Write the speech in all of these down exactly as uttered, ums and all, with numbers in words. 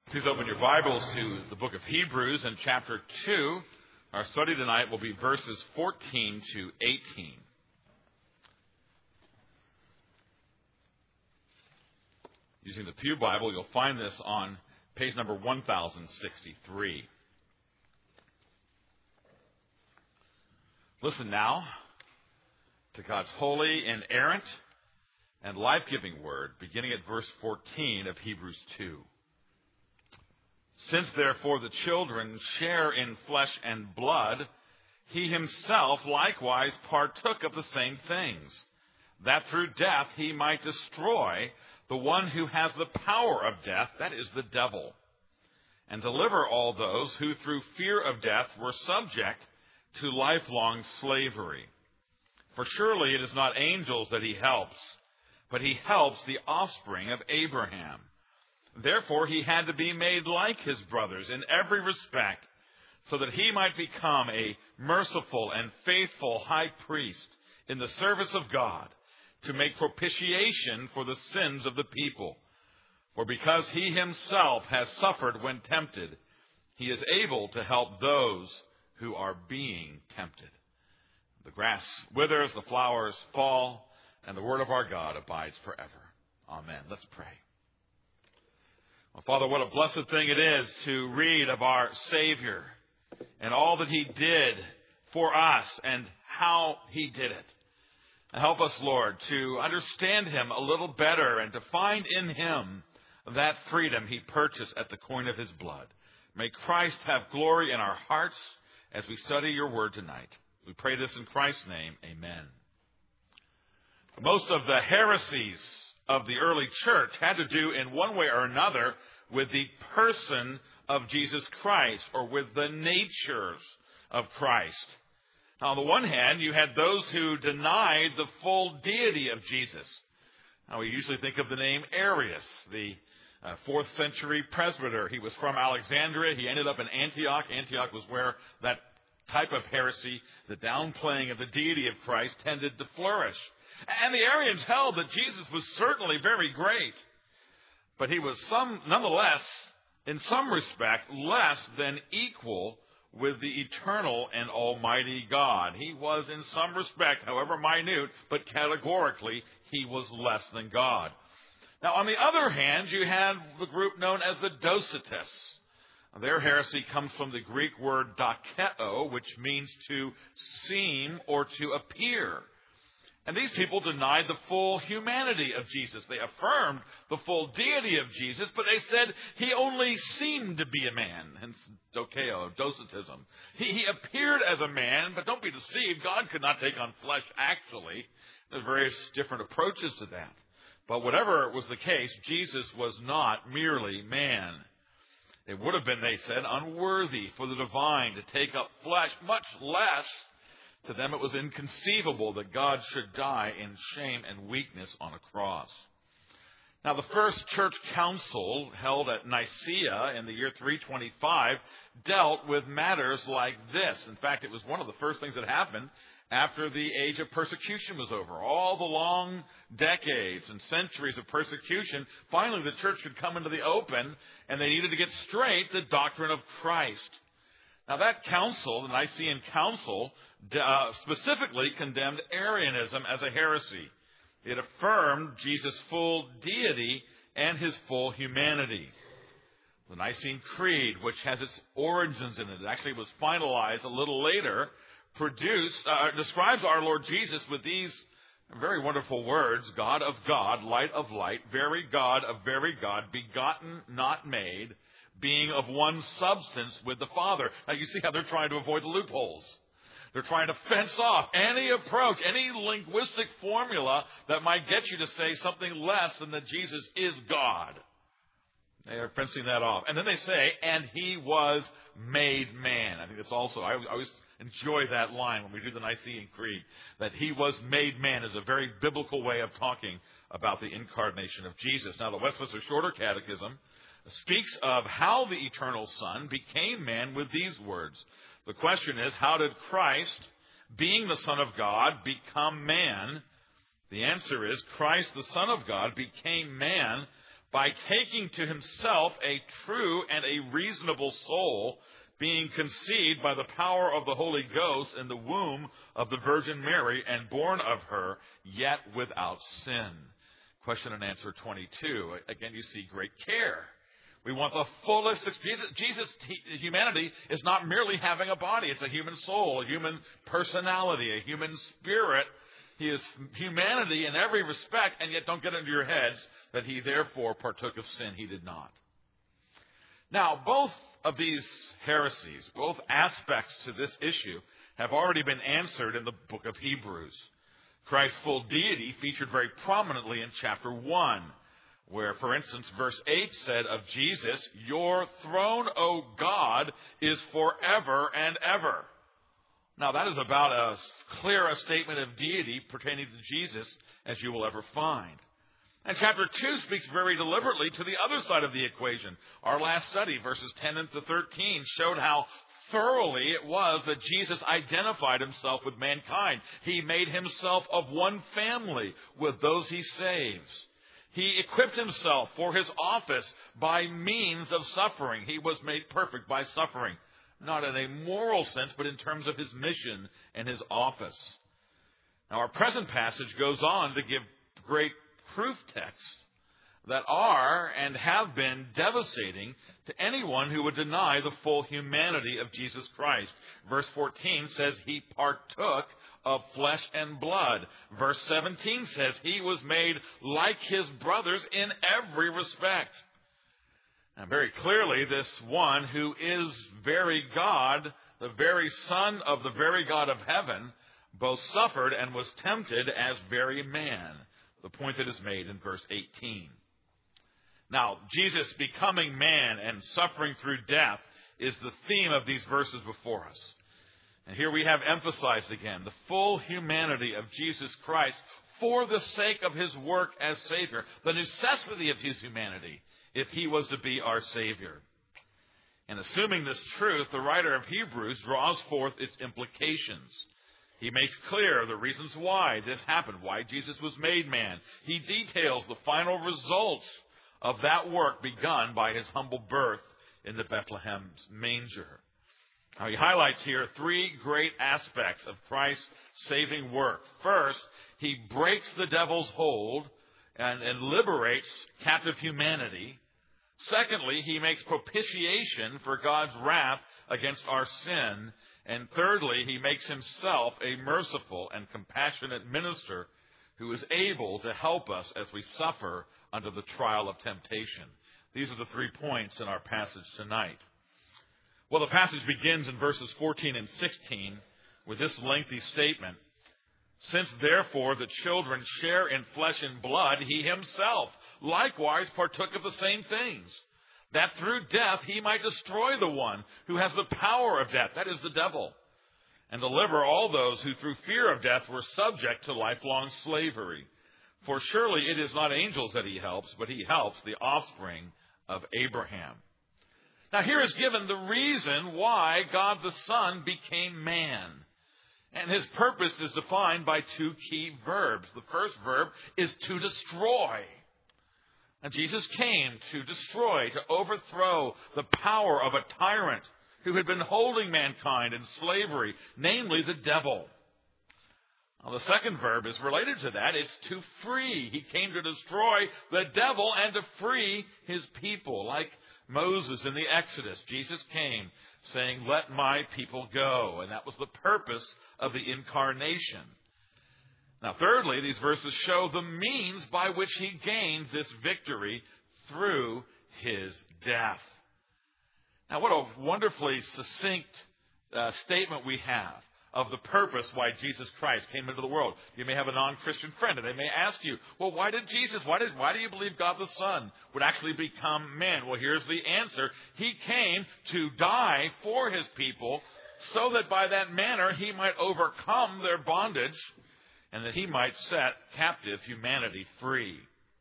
Please open your Bibles to the book of Hebrews and chapter two. Our study tonight will be verses fourteen to eighteen. Using the Pew Bible, you'll find this on page number one thousand sixty-three. Listen now to God's holy, inerrant, and life-giving word, beginning at verse fourteen of Hebrews two. Since, therefore, the children share in flesh and blood, he himself likewise partook of the same things, that through death he might destroy the one who has the power of death, that is, the devil, and deliver all those who through fear of death were subject to lifelong slavery. For surely it is not angels that he helps, but he helps the offspring of Abraham. Therefore, he had to be made like his brothers in every respect, so that he might become a merciful and faithful high priest in the service of God, to make propitiation for the sins of the people. For because he himself has suffered when tempted, he is able to help those who are being tempted. The grass withers, the flowers fall, and the word of our God abides forever. Amen. Let's pray. Well, Father, what a blessed thing it is to read of our Savior and all that he did for us and how he did it. Help us, Lord, to understand him a little better and to find in him that freedom he purchased at the coin of his blood. May Christ have glory in our hearts as we study your word tonight. We pray this in Christ's name. Amen. Most of the heresies of the early church had to do in one way or another with the person of Jesus Christ, or with the natures of Christ. Now, on the one hand, you had those who denied the full deity of Jesus. Now, we usually think of the name Arius, the uh, fourth century presbyter. He was from Alexandria. He ended up in Antioch. Antioch was where that type of heresy, the downplaying of the deity of Christ, tended to flourish. And the Arians held that Jesus was certainly very great, but he was some, nonetheless, in some respect, less than equal with the eternal and almighty God. He was in some respect, however minute, but categorically, he was less than God. Now, on the other hand, you had the group known as the Docetists. Their heresy comes from the Greek word dokeo, which means to seem or to appear. And these people denied the full humanity of Jesus. They affirmed the full deity of Jesus, but they said he only seemed to be a man, hence dokeo, docetism. He, he appeared as a man, but don't be deceived, God could not take on flesh actually. There's various different approaches to that. But whatever was the case, Jesus was not merely man. It would have been, they said, unworthy for the divine to take up flesh, much less to them it was inconceivable that God should die in shame and weakness on a cross. Now, the first church council held at Nicaea in the year three twenty-five dealt with matters like this. In fact, it was one of the first things that happened after the age of persecution was over. All the long decades and centuries of persecution, finally the church could come into the open, and they needed to get straight the doctrine of Christ. Now, that council, the Nicene Council, uh, specifically condemned Arianism as a heresy. It affirmed Jesus' full deity and his full humanity. The Nicene Creed, which has its origins in it, it actually was finalized a little later, produced, uh, describes our Lord Jesus with these very wonderful words: God of God, light of light, very God of very God, begotten, not made, being of one substance with the Father. Now, you see how they're trying to avoid the loopholes. They're trying to fence off any approach, any linguistic formula that might get you to say something less than that Jesus is God. They are fencing that off. And then they say, and he was made man. I think that's also, I always enjoy that line when we do the Nicene Creed, that he was made man is a very biblical way of talking about the incarnation of Jesus. Now, the Westminster Shorter Catechism speaks of how the eternal Son became man with these words. The question is, how did Christ, being the Son of God, become man? The answer is, Christ, the Son of God, became man by taking to himself a true and a reasonable soul, being conceived by the power of the Holy Ghost in the womb of the Virgin Mary, and born of her, yet without sin. Question and answer twenty-two. Again, you see great care. We want the fullest experience. Jesus, Jesus, humanity is not merely having a body. It's a human soul, a human personality, a human spirit. He is humanity in every respect, and yet don't get into your heads that he therefore partook of sin. He did not. Now, both of these heresies, both aspects to this issue, have already been answered in the book of Hebrews. Christ's full deity featured very prominently in chapter one, where, for instance, verse eight said of Jesus, "Your throne, O God, is forever and ever." Now, that is about as clear a statement of deity pertaining to Jesus as you will ever find. And chapter two speaks very deliberately to the other side of the equation. Our last study, verses ten and to thirteen, showed how thoroughly it was that Jesus identified himself with mankind. He made himself of one family with those he saves. He equipped himself for his office by means of suffering. He was made perfect by suffering, not in a moral sense, but in terms of his mission and his office. Now, our present passage goes on to give great proof texts that are and have been devastating to anyone who would deny the full humanity of Jesus Christ. Verse fourteen says he partook of flesh and blood. Verse seventeen says he was made like his brothers in every respect. Now, very clearly, this one who is very God, the very Son of the very God of heaven, both suffered and was tempted as very man. The point that is made in verse eighteen. Now, Jesus becoming man and suffering through death is the theme of these verses before us. And here we have emphasized again the full humanity of Jesus Christ for the sake of his work as Savior, the necessity of his humanity if he was to be our Savior. And assuming this truth, the writer of Hebrews draws forth its implications. He makes clear the reasons why this happened, why Jesus was made man. He details the final results of that work begun by his humble birth in the Bethlehem's manger. Now, he highlights here three great aspects of Christ's saving work. First, he breaks the devil's hold and, and liberates captive humanity. Secondly, he makes propitiation for God's wrath against our sin. And thirdly, he makes himself a merciful and compassionate minister who is able to help us as we suffer under the trial of temptation. These are the three points in our passage tonight. Well, the passage begins in verses fourteen and sixteen with this lengthy statement. Since therefore the children share in flesh and blood, he himself likewise partook of the same things, that through death he might destroy the one who has the power of death, that is the devil, and deliver all those who through fear of death were subject to lifelong slavery. For surely it is not angels that he helps, but he helps the offspring of Abraham. Now here is given the reason why God the Son became man. And his purpose is defined by two key verbs. The first verb is to destroy. And Jesus came to destroy, to overthrow the power of a tyrant who had been holding mankind in slavery, namely the devil. Now, the second verb is related to that. It's to free. He came to destroy the devil and to free his people. Like Moses in the Exodus, Jesus came saying, "Let my people go." And that was the purpose of the incarnation. Now, thirdly, these verses show the means by which he gained this victory through his death. Now, what a wonderfully succinct uh, statement we have of the purpose why Jesus Christ came into the world. You may have a non-Christian friend, and they may ask you, well, why did Jesus, why did, why do you believe God the Son would actually become man? Well, here's the answer. He came to die for his people so that by that manner he might overcome their bondage and that he might set captive humanity free.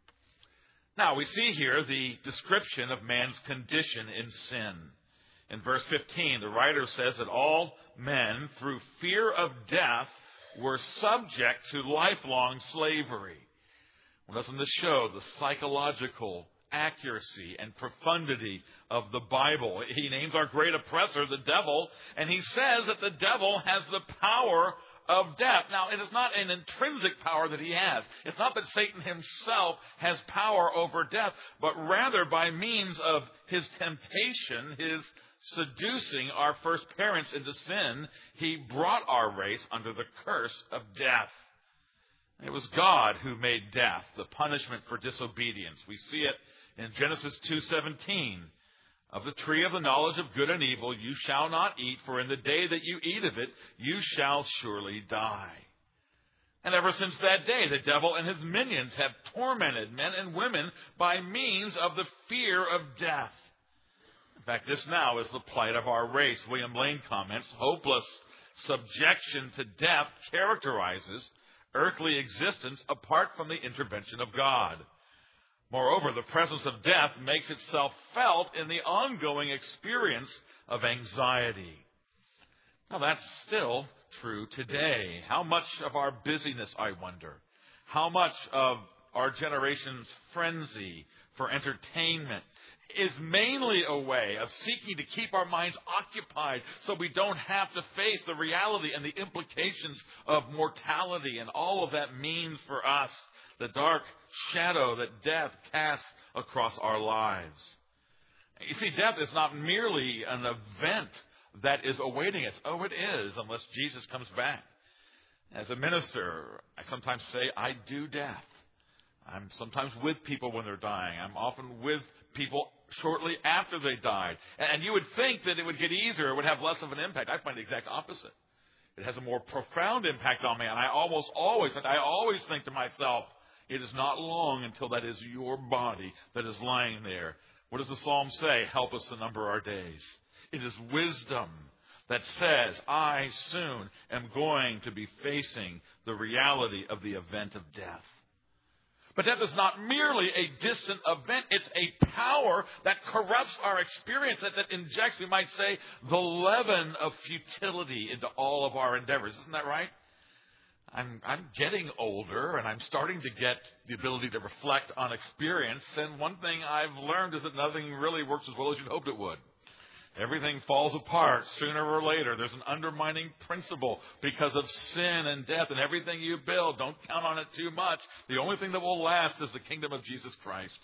Now, we see here the description of man's condition in sin. In verse fifteen, the writer says that all men, through fear of death, were subject to lifelong slavery. Well, doesn't this show the psychological accuracy and profundity of the Bible. He names our great oppressor the devil, and he says that the devil has the power of death. Now, it is not an intrinsic power that he has. It's not that Satan himself has power over death, but rather by means of his temptation, his seducing our first parents into sin, he brought our race under the curse of death. It was God who made death the punishment for disobedience. We see it in Genesis two seventeen. Of the tree of the knowledge of good and evil you shall not eat, for in the day that you eat of it, you shall surely die. And ever since that day, the devil and his minions have tormented men and women by means of the fear of death. In fact, this now is the plight of our race. William Lane comments, hopeless subjection to death characterizes earthly existence apart from the intervention of God. Moreover, the presence of death makes itself felt in the ongoing experience of anxiety. Now, that's still true today. How much of our busyness, I wonder, how much of our generation's frenzy for entertainment is mainly a way of seeking to keep our minds occupied so we don't have to face the reality and the implications of mortality and all of that means for us, the dark shadow that death casts across our lives. You see, death is not merely an event that is awaiting us. Oh, it is, unless Jesus comes back. As a minister, I sometimes say, I do death. I'm sometimes with people when they're dying. I'm often with people shortly after they died. And you would think that it would get easier, it would have less of an impact. I find the exact opposite. It has a more profound impact on me, and I almost always, I always think to myself, it is not long until that is your body that is lying there. What does the Psalm say? Help us to number our days. It is wisdom that says, I soon am going to be facing the reality of the event of death. But death is not merely a distant event. It's a power that corrupts our experience, that, that injects, we might say, the leaven of futility into all of our endeavors. Isn't that right? I'm, I'm getting older, and I'm starting to get the ability to reflect on experience. And one thing I've learned is that nothing really works as well as you'd hoped it would. Everything falls apart sooner or later. There's an undermining principle because of sin and death, and everything you build, don't count on it too much. The only thing that will last is the kingdom of Jesus Christ.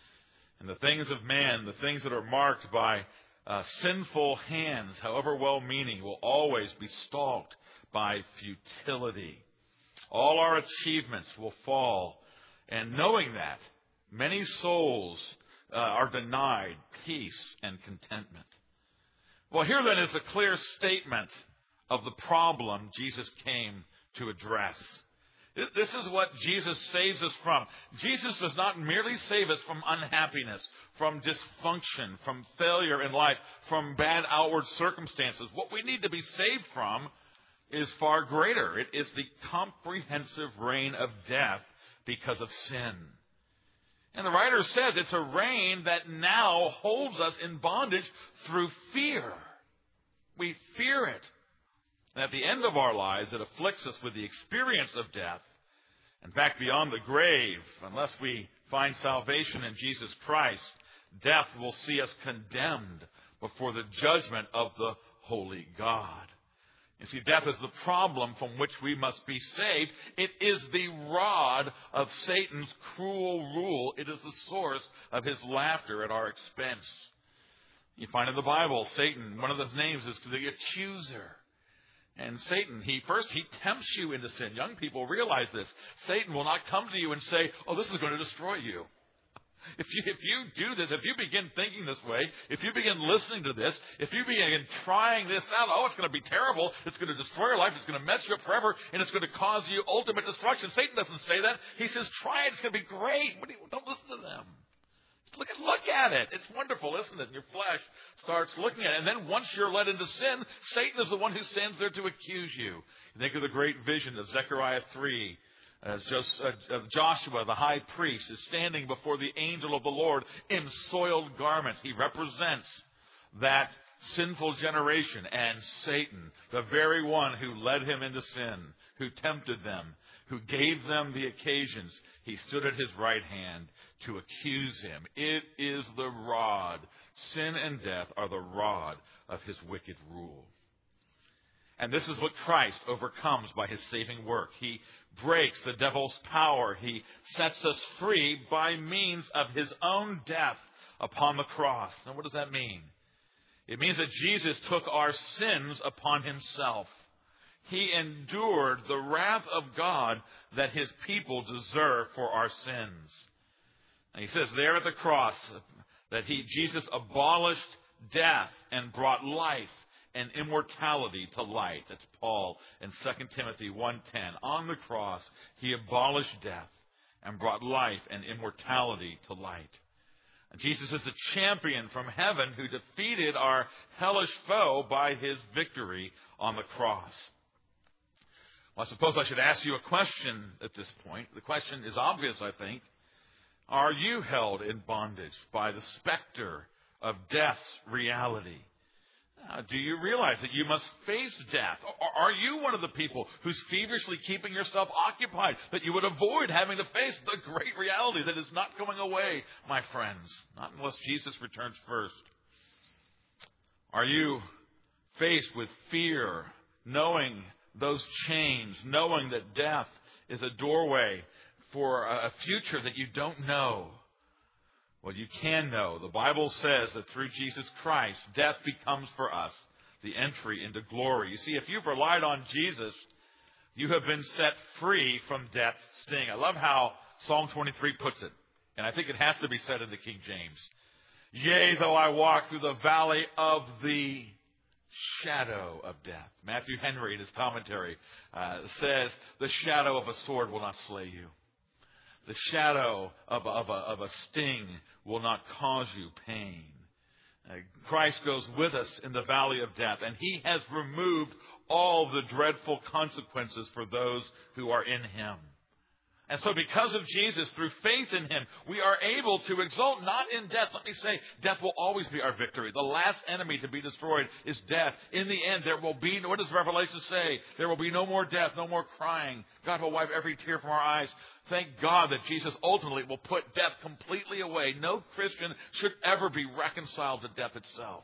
And the things of man, the things that are marked by uh, sinful hands, however well-meaning, will always be stalked by futility. All our achievements will fall. And knowing that, many souls uh, are denied peace and contentment. Well, here then is a clear statement of the problem Jesus came to address. This is what Jesus saves us from. Jesus does not merely save us from unhappiness, from dysfunction, from failure in life, from bad outward circumstances. What we need to be saved from is far greater. It is the comprehensive reign of death because of sin. And the writer says it's a reign that now holds us in bondage through fear. We fear it. And at the end of our lives, it afflicts us with the experience of death. In fact, beyond the grave, unless we find salvation in Jesus Christ, death will see us condemned before the judgment of the holy God. You see, death is the problem from which we must be saved. It is the rod of Satan's cruel rule. It is the source of his laughter at our expense. You find in the Bible, Satan, one of his names is the accuser. And Satan, he first, he tempts you into sin. Young people realize this. Satan will not come to you and say, oh, this is going to destroy you. If you, if you do this, if you begin thinking this way, if you begin listening to this, if you begin trying this out, oh, it's going to be terrible, it's going to destroy your life, it's going to mess you up forever, and it's going to cause you ultimate destruction. Satan doesn't say that. He says, try it, it's going to be great. What do you, don't listen to them. Just look at, look at it. It's wonderful, isn't it? And your flesh starts looking at it. And then once you're led into sin, Satan is the one who stands there to accuse you. Think of the great vision of Zechariah three. As Joshua, the high priest, is standing before the angel of the Lord in soiled garments. He represents that sinful generation and Satan, the very one who led him into sin, who tempted them, who gave them the occasions, he stood at his right hand to accuse him. It is the rod. Sin and death are the rod of his wicked rule. And this is what Christ overcomes by his saving work. He breaks the devil's power. He sets us free by means of his own death upon the cross. Now, what does that mean? It means that Jesus took our sins upon himself. He endured the wrath of God that his people deserve for our sins. And he says there at the cross that he, Jesus abolished death and brought life and immortality to light. That's Paul in Second Timothy one ten. On the cross, he abolished death and brought life and immortality to light. And Jesus is the champion from heaven who defeated our hellish foe by his victory on the cross. Well, I suppose I should ask you a question at this point. The question is obvious, I think. Are you held in bondage by the specter of death's reality? Uh, do you realize that you must face death? Or are you one of the people who's feverishly keeping yourself occupied, that you would avoid having to face the great reality that is not going away, my friends? Not unless Jesus returns first. Are you faced with fear, knowing those chains, knowing that death is a doorway for a future that you don't know? Well, you can know. The Bible says that through Jesus Christ, death becomes for us the entry into glory. You see, if you've relied on Jesus, you have been set free from death's sting. I love how Psalm twenty-three puts it, and I think it has to be said in the King James. Yea, though I walk through the valley of the shadow of death. Matthew Henry, in his commentary, uh, says, the shadow of a sword will not slay you. The shadow of a, of, a, of a sting will not cause you pain. Uh, Christ goes with us in the valley of death, and he has removed all the dreadful consequences for those who are in him. And so because of Jesus, through faith in him, we are able to exult not in death. Let me say, death will always be our victory. The last enemy to be destroyed is death. In the end, there will be, what does Revelation say? There will be no more death, no more crying. God will wipe every tear from our eyes. Thank God that Jesus ultimately will put death completely away. No Christian should ever be reconciled to death itself.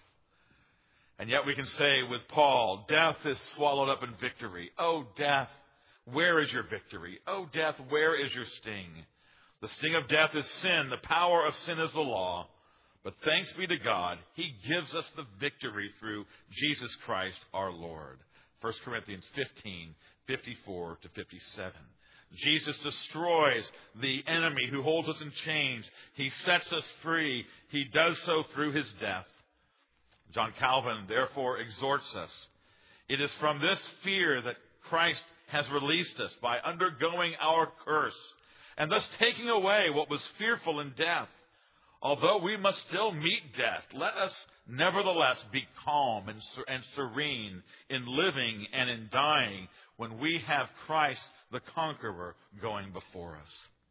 And yet we can say with Paul, death is swallowed up in victory. Oh, death, where is your victory? Oh, death, where is your sting? The sting of death is sin. The power of sin is the law. But thanks be to God, he gives us the victory through Jesus Christ our Lord. First Corinthians fifteen, fifty-four to fifty-seven. Jesus destroys the enemy who holds us in chains. He sets us free. He does so through his death. John Calvin therefore exhorts us. It is from this fear that Christ has released us by undergoing our curse and thus taking away what was fearful in death. Although we must still meet death, let us nevertheless be calm and, and serene in living and in dying when we have Christ the conqueror going before us.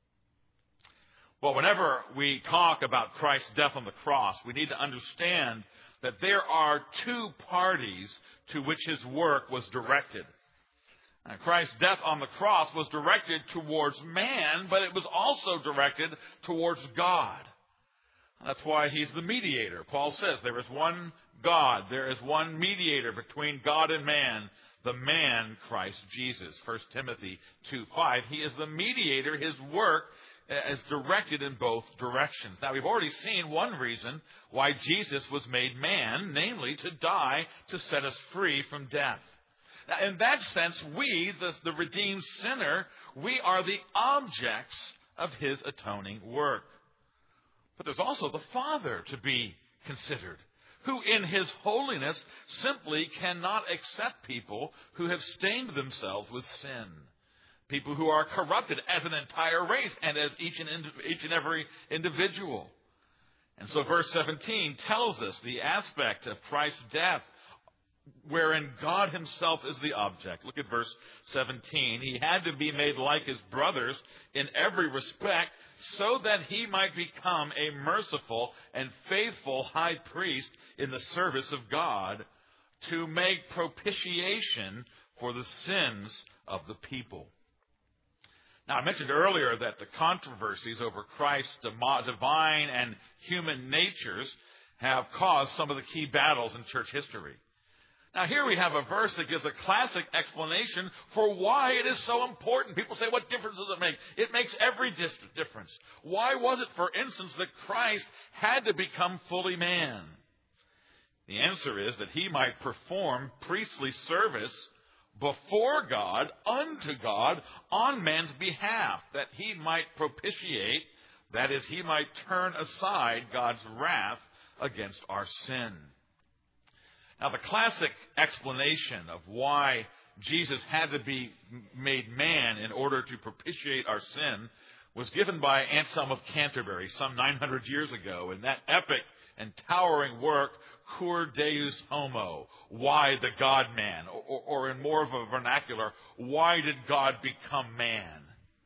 Well, whenever we talk about Christ's death on the cross, we need to understand that there are two parties to which his work was directed. Now, Christ's death on the cross was directed towards man, but it was also directed towards God. That's why he's the mediator. Paul says there is one God, there is one mediator between God and man, the man Christ Jesus. First Timothy two five. He is the mediator. His work is directed in both directions. Now, we've already seen one reason why Jesus was made man, namely to die to set us free from death. Now, in that sense, we, the, the redeemed sinner, we are the objects of his atoning work. But there's also the Father to be considered, who in his holiness simply cannot accept people who have stained themselves with sin. People who are corrupted as an entire race and as each and, each and every individual. And so verse seventeen tells us the aspect of Christ's death wherein God himself is the object. Look at verse seventeen. He had to be made like his brothers in every respect so that he might become a merciful and faithful high priest in the service of God to make propitiation for the sins of the people. Now, I mentioned earlier that the controversies over Christ's divine and human natures have caused some of the key battles in church history. Now, here we have a verse that gives a classic explanation for why it is so important. People say, what difference does it make? It makes every difference. Why was it, for instance, that Christ had to become fully man? The answer is that he might perform priestly service before God, unto God, on man's behalf, that he might propitiate, that is, he might turn aside God's wrath against our sin. Now, the classic explanation of why Jesus had to be made man in order to propitiate our sin was given by Anselm of Canterbury some nine hundred years ago in that epic and towering work, Cur Deus Homo, why the God-man, or, or in more of a vernacular, why did God become man?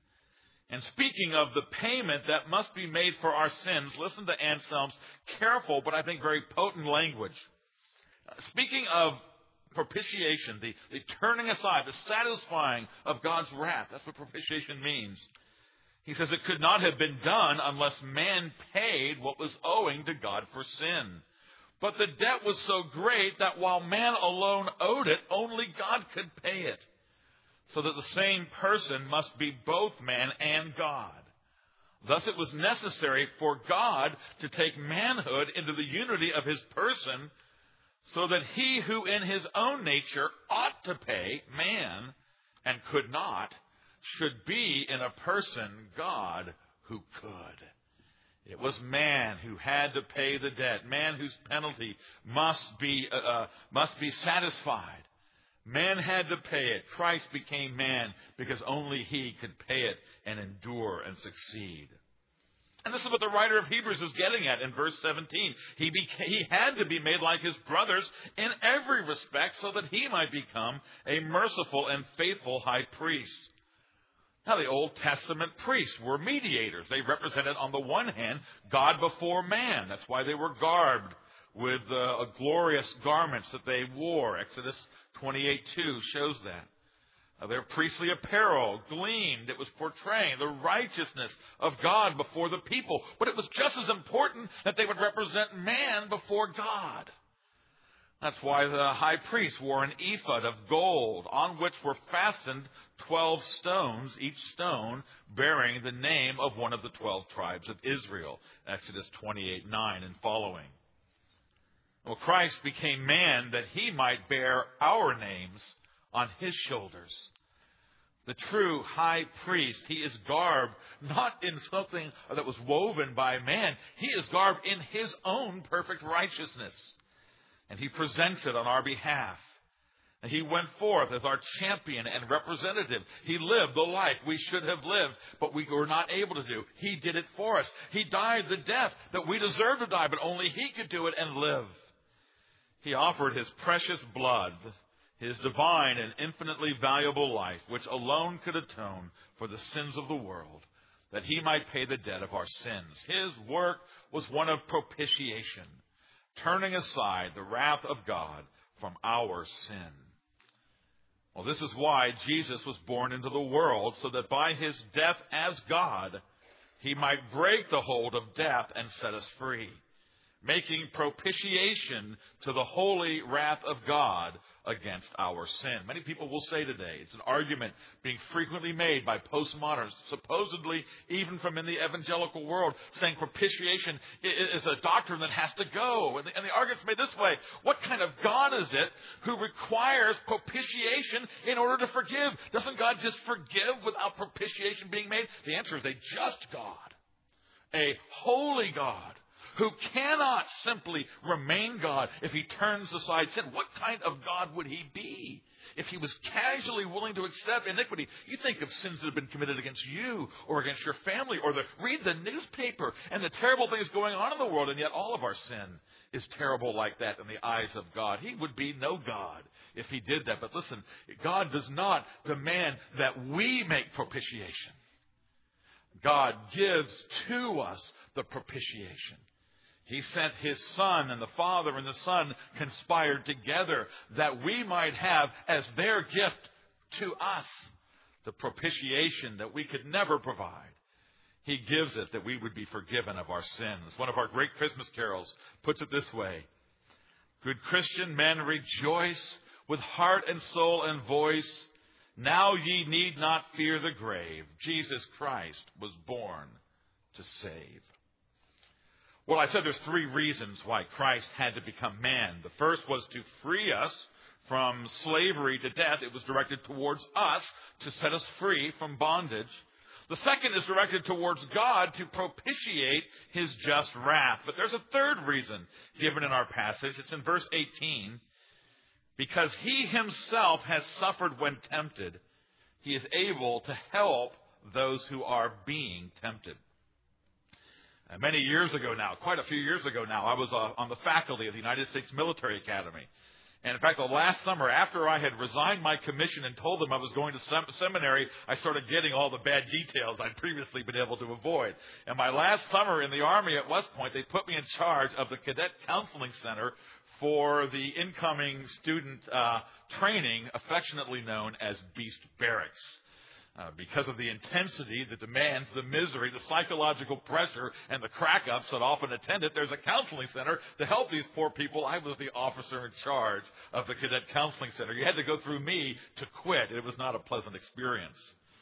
And speaking of the payment that must be made for our sins, listen to Anselm's careful but I think very potent language. Speaking of propitiation, the, the turning aside, the satisfying of God's wrath, that's what propitiation means. He says it could not have been done unless man paid what was owing to God for sin. But the debt was so great that while man alone owed it, only God could pay it. So that the same person must be both man and God. Thus it was necessary for God to take manhood into the unity of his person, so that he who in his own nature ought to pay, man, and could not, should be in a person God who could. It was man who had to pay the debt, man whose penalty must be uh, must be satisfied. Man had to pay it. Christ became man because only he could pay it and endure and succeed. And this is what the writer of Hebrews is getting at in verse seventeen. He, beca- he had to be made like his brothers in every respect so that he might become a merciful and faithful high priest. Now, the Old Testament priests were mediators. They represented, on the one hand, God before man. That's why they were garbed with uh, glorious garments that they wore. Exodus twenty-eight two shows that. Uh, their priestly apparel gleamed. It was portraying the righteousness of God before the people. But it was just as important that they would represent man before God. That's why the high priest wore an ephod of gold on which were fastened twelve stones, each stone bearing the name of one of the twelve tribes of Israel. Exodus twenty-eight nine and following. Well, Christ became man that he might bear our names on his shoulders. The true high priest, he is garbed not in something that was woven by man. He is garbed in his own perfect righteousness. And he presents it on our behalf. And he went forth as our champion and representative. He lived the life we should have lived, but we were not able to do. He did it for us. He died the death that we deserved to die, but only he could do it and live. He offered his precious blood, his divine and infinitely valuable life, which alone could atone for the sins of the world, that he might pay the debt of our sins. His work was one of propitiation, turning aside the wrath of God from our sin. Well, this is why Jesus was born into the world, so that by his death as God, he might break the hold of death and set us free, making propitiation to the holy wrath of God against our sin. Many people will say today, it's an argument being frequently made by postmoderns, supposedly even from in the evangelical world, saying propitiation is a doctrine that has to go. And the, and the argument's made this way: what kind of God is it who requires propitiation in order to forgive? Doesn't God just forgive without propitiation being made? The answer is a just God, a holy God, who cannot simply remain God if he turns aside sin. What kind of God would he be if he was casually willing to accept iniquity? You think of sins that have been committed against you or against your family, or the, read the newspaper and the terrible things going on in the world, and yet all of our sin is terrible like that in the eyes of God. He would be no God if he did that. But listen, God does not demand that we make propitiation. God gives to us the propitiation. He sent his Son, and the Father and the Son conspired together that we might have as their gift to us the propitiation that we could never provide. He gives it that we would be forgiven of our sins. One of our great Christmas carols puts it this way. Good Christian men, rejoice with heart and soul and voice. Now ye need not fear the grave. Jesus Christ was born to save. Well, I said there's three reasons why Christ had to become man. The first was to free us from slavery to death. It was directed towards us to set us free from bondage. The second is directed towards God to propitiate his just wrath. But there's a third reason given in our passage. It's in verse eighteen. Because he himself has suffered when tempted, he is able to help those who are being tempted. Uh, many years ago now, quite a few years ago now, I was uh, on the faculty of the United States Military Academy. And in fact, the last summer, after I had resigned my commission and told them I was going to sem- seminary, I started getting all the bad details I'd previously been able to avoid. And my last summer in the Army at West Point, they put me in charge of the Cadet Counseling Center for the incoming student uh, training, affectionately known as Beast Barracks. Uh, because of the intensity, the demands, the misery, the psychological pressure, and the crack-ups that often attend it, there's a counseling center to help these poor people. I was the officer in charge of the Cadet Counseling Center. You had to go through me to quit. It was not a pleasant experience.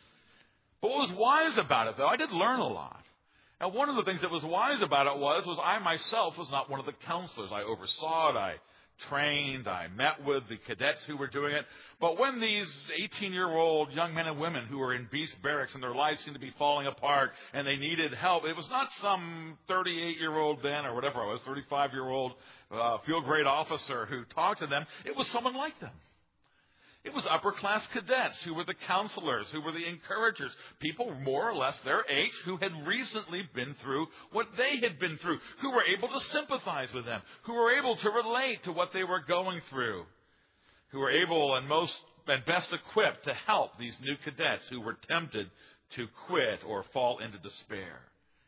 But what was wise about it, though, I did learn a lot. And one of the things that was wise about it was, was I myself was not one of the counselors. I oversaw it. I trained. I met with the cadets who were doing it. But when these eighteen-year-old young men and women who were in Beast Barracks and their lives seemed to be falling apart and they needed help, it was not some thirty-eight-year-old then or whatever I was, thirty-five-year-old uh, field grade officer who talked to them. It was someone like them. It was upper-class cadets who were the counselors, who were the encouragers, people more or less their age who had recently been through what they had been through, who were able to sympathize with them, who were able to relate to what they were going through, who were able and most and best equipped to help these new cadets who were tempted to quit or fall into despair.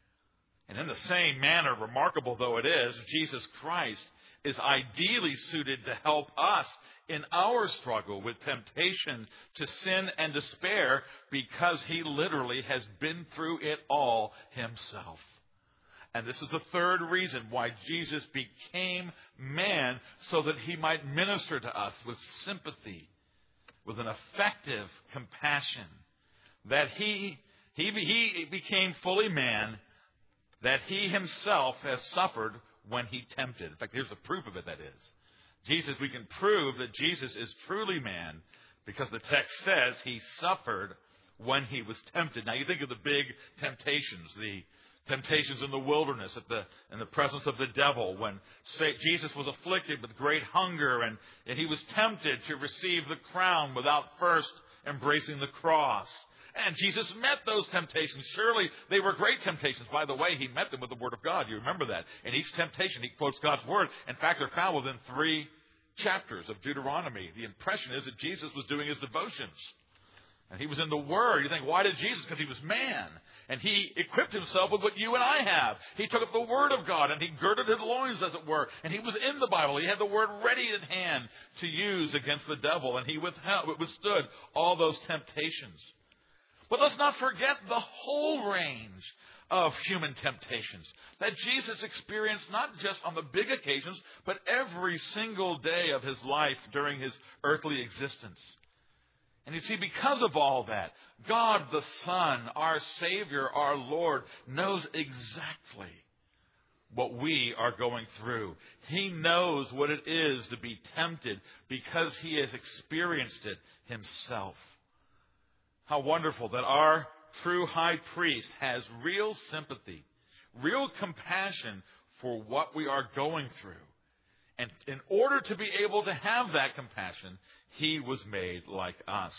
And in the same manner, remarkable though it is, Jesus Christ is ideally suited to help us in our struggle with temptation to sin and despair because he literally has been through it all himself. And this is the third reason why Jesus became man, so that he might minister to us with sympathy, with an effective compassion. That he, he, he became fully man, that he himself has suffered when he tempted. In fact, here's the proof of it, that is. Jesus, we can prove that Jesus is truly man because the text says he suffered when he was tempted. Now, you think of the big temptations, the temptations in the wilderness at the, in the presence of the devil, when say, Jesus was afflicted with great hunger and, and he was tempted to receive the crown without first embracing the cross. And Jesus met those temptations. Surely they were great temptations. By the way, he met them with the Word of God. You remember that. In each temptation, he quotes God's Word. In fact, they're found within three chapters of Deuteronomy. The impression is that Jesus was doing his devotions. And he was in the Word. You think, why did Jesus? Because he was man. And he equipped himself with what you and I have. He took up the Word of God and he girded his loins, as it were. And he was in the Bible. He had the Word ready at hand to use against the devil. And he withstood all those temptations. But let's not forget the whole range of human temptations that Jesus experienced, not just on the big occasions, but every single day of his life during his earthly existence. And you see, because of all that, God the Son, our Savior, our Lord, knows exactly what we are going through. He knows what it is to be tempted because he has experienced it himself. How wonderful that our true high priest has real sympathy, real compassion for what we are going through. And in order to be able to have that compassion, he was made like us.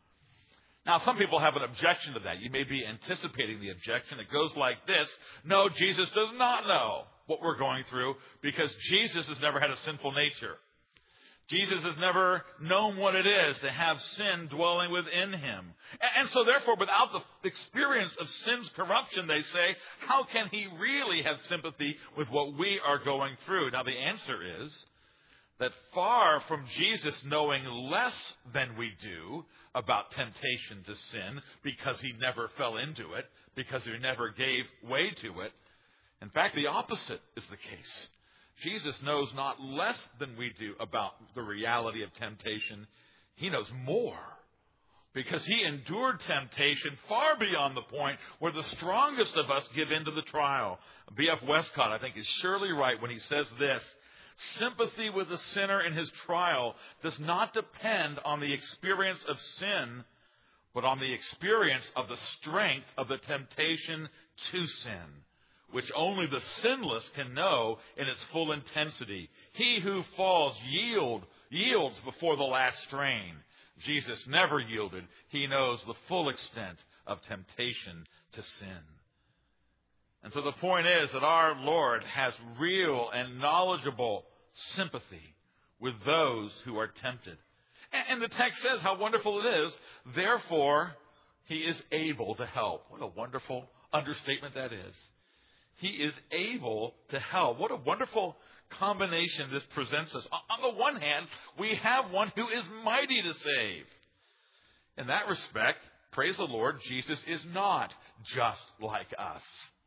Now, some people have an objection to that. You may be anticipating the objection. It goes like this. No, Jesus does not know what we're going through because Jesus has never had a sinful nature. Jesus has never known what it is to have sin dwelling within him. And so therefore, without the experience of sin's corruption, they say, how can he really have sympathy with what we are going through? Now, the answer is that far from Jesus knowing less than we do about temptation to sin, because he never fell into it, because he never gave way to it, in fact, the opposite is the case. Jesus knows not less than we do about the reality of temptation. He knows more, because he endured temptation far beyond the point where the strongest of us give in to the trial. B F Westcott, I think, is surely right when he says this: sympathy with the sinner in his trial does not depend on the experience of sin, but on the experience of the strength of the temptation to sin, which only the sinless can know in its full intensity. He who falls yield, yields before the last strain. Jesus never yielded. He knows the full extent of temptation to sin. And so the point is that our Lord has real and knowledgeable sympathy with those who are tempted. And the text says how wonderful it is. Therefore, he is able to help. What a wonderful understatement that is. He is able to help. What a wonderful combination this presents us. On the one hand, we have one who is mighty to save. In that respect, praise the Lord, Jesus is not just like us.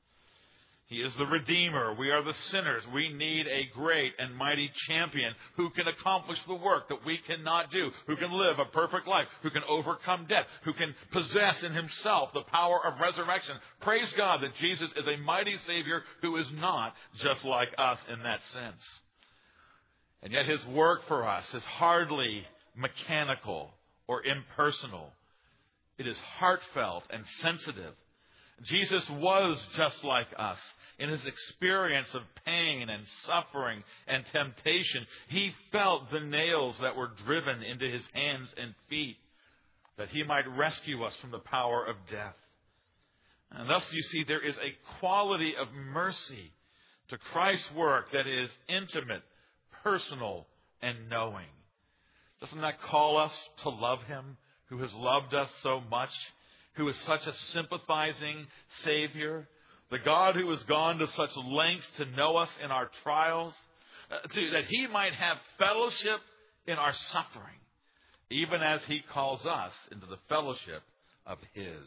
He is the Redeemer. We are the sinners. We need a great and mighty champion who can accomplish the work that we cannot do, who can live a perfect life, who can overcome death, who can possess in himself the power of resurrection. Praise God that Jesus is a mighty Savior who is not just like us in that sense. And yet his work for us is hardly mechanical or impersonal. It is heartfelt and sensitive. Jesus was just like us. In his experience of pain and suffering and temptation, he felt the nails that were driven into his hands and feet, that he might rescue us from the power of death. And thus, you see, there is a quality of mercy to Christ's work that is intimate, personal, and knowing. Doesn't that call us to love him, who has loved us so much, who is such a sympathizing Savior, the God who has gone to such lengths to know us in our trials, uh, to, that he might have fellowship in our suffering, even as he calls us into the fellowship of his.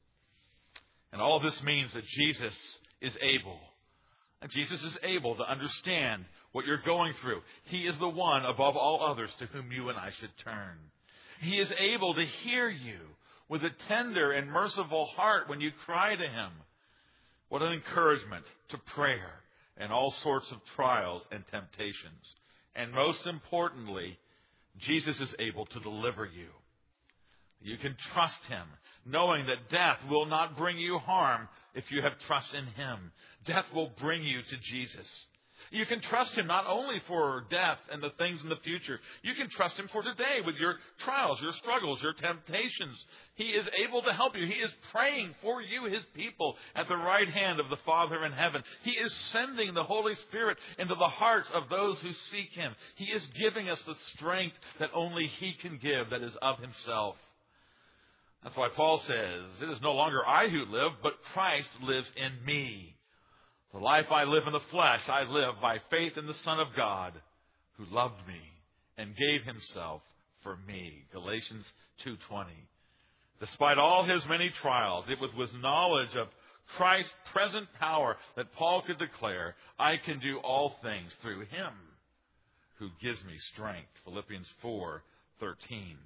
And all this means that Jesus is able. And Jesus is able to understand what you're going through. He is the one above all others to whom you and I should turn. He is able to hear you with a tender and merciful heart when you cry to him. What an encouragement to prayer and all sorts of trials and temptations. And most importantly, Jesus is able to deliver you. You can trust him, knowing that death will not bring you harm if you have trust in him. Death will bring you to Jesus. You can trust him not only for death and the things in the future. You can trust him for today with your trials, your struggles, your temptations. He is able to help you. He is praying for you, his people, at the right hand of the Father in heaven. He is sending the Holy Spirit into the hearts of those who seek him. He is giving us the strength that only he can give, that is of himself. That's why Paul says, it is no longer I who live, but Christ lives in me. The life I live in the flesh, I live by faith in the Son of God, who loved me and gave himself for me. Galatians two twenty. Despite all his many trials, it was with knowledge of Christ's present power that Paul could declare, I can do all things through him who gives me strength. Philippians four thirteen.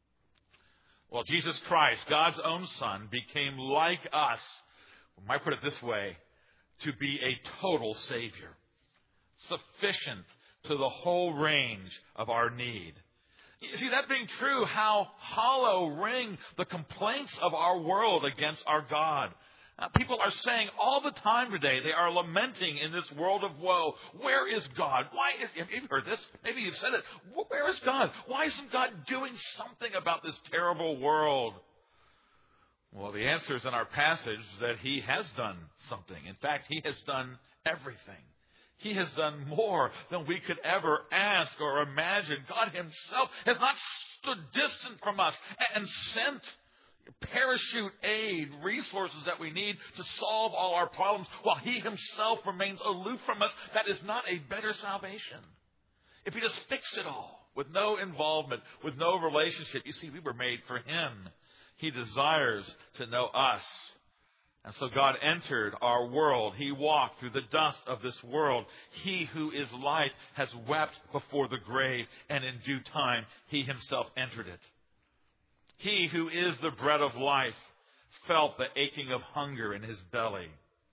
Well, Jesus Christ, God's own Son, became like us. We might put it this way, to be a total Savior, sufficient to the whole range of our need. You see, that being true, how hollow ring the complaints of our world against our God. Uh, people are saying all the time today, they are lamenting in this world of woe, where is God? Why is, have you heard this? Maybe you've said it. Where is God? Why isn't God doing something about this terrible world? Well, the answer is in our passage that he has done something. In fact, he has done everything. He has done more than we could ever ask or imagine. God himself has not stood distant from us and sent parachute aid, resources that we need to solve all our problems, while he himself remains aloof from us. That is not a better salvation. If he just fixed it all with no involvement, with no relationship, you see, we were made for him. He desires to know us. And so God entered our world. He walked through the dust of this world. He who is life has wept before the grave, and in due time he himself entered it. He who is the bread of life felt the aching of hunger in his belly.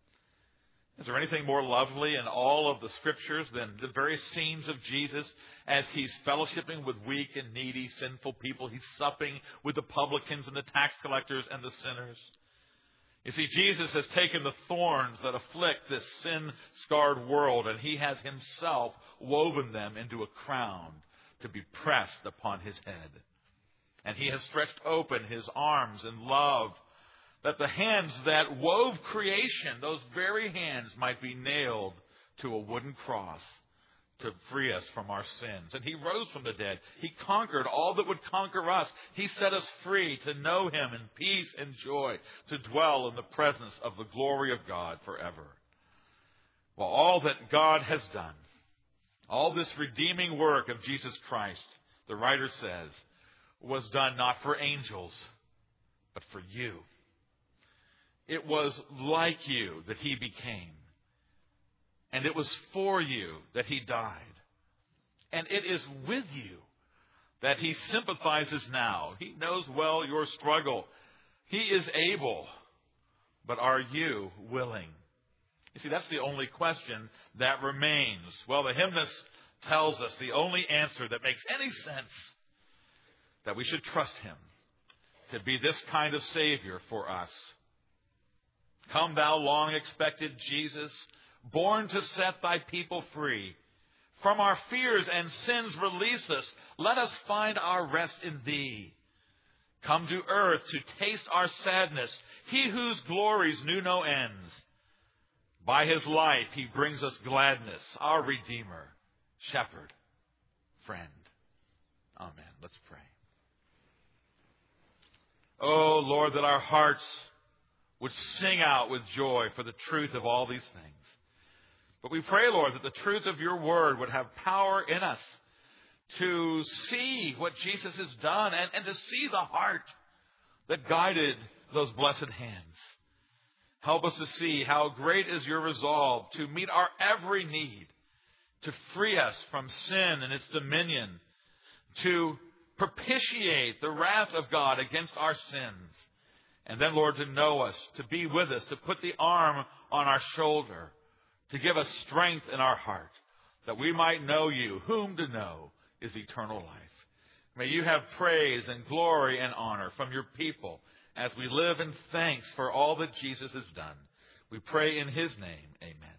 Is there anything more lovely in all of the Scriptures than the very scenes of Jesus as he's fellowshipping with weak and needy, sinful people? He's supping with the publicans and the tax collectors and the sinners. You see, Jesus has taken the thorns that afflict this sin-scarred world, and he has himself woven them into a crown to be pressed upon his head. And he has stretched open his arms in love, that the hands that wove creation, those very hands, might be nailed to a wooden cross to free us from our sins. And he rose from the dead. He conquered all that would conquer us. He set us free to know him in peace and joy, to dwell in the presence of the glory of God forever. Well, all that God has done, all this redeeming work of Jesus Christ, the writer says, was done not for angels, but for you. It was like you that he became. And it was for you that he died. And it is with you that he sympathizes now. He knows well your struggle. He is able. But are you willing? You see, that's the only question that remains. Well, the hymnist tells us the only answer that makes any sense, that we should trust him to be this kind of Savior for us. Come, thou long-expected Jesus, born to set thy people free. From our fears and sins release us. Let us find our rest in thee. Come to earth to taste our sadness, he whose glories knew no ends. By his life he brings us gladness, our Redeemer, Shepherd, Friend. Amen. Let's pray. Oh, Lord, that our hearts would sing out with joy for the truth of all these things. But we pray, Lord, that the truth of your word would have power in us to see what Jesus has done and, and to see the heart that guided those blessed hands. Help us to see how great is your resolve to meet our every need, to free us from sin and its dominion, to propitiate the wrath of God against our sins. And then, Lord, to know us, to be with us, to put the arm on our shoulder, to give us strength in our heart, that we might know you. Whom to know is eternal life. May you have praise and glory and honor from your people as we live in thanks for all that Jesus has done. We pray in his name. Amen.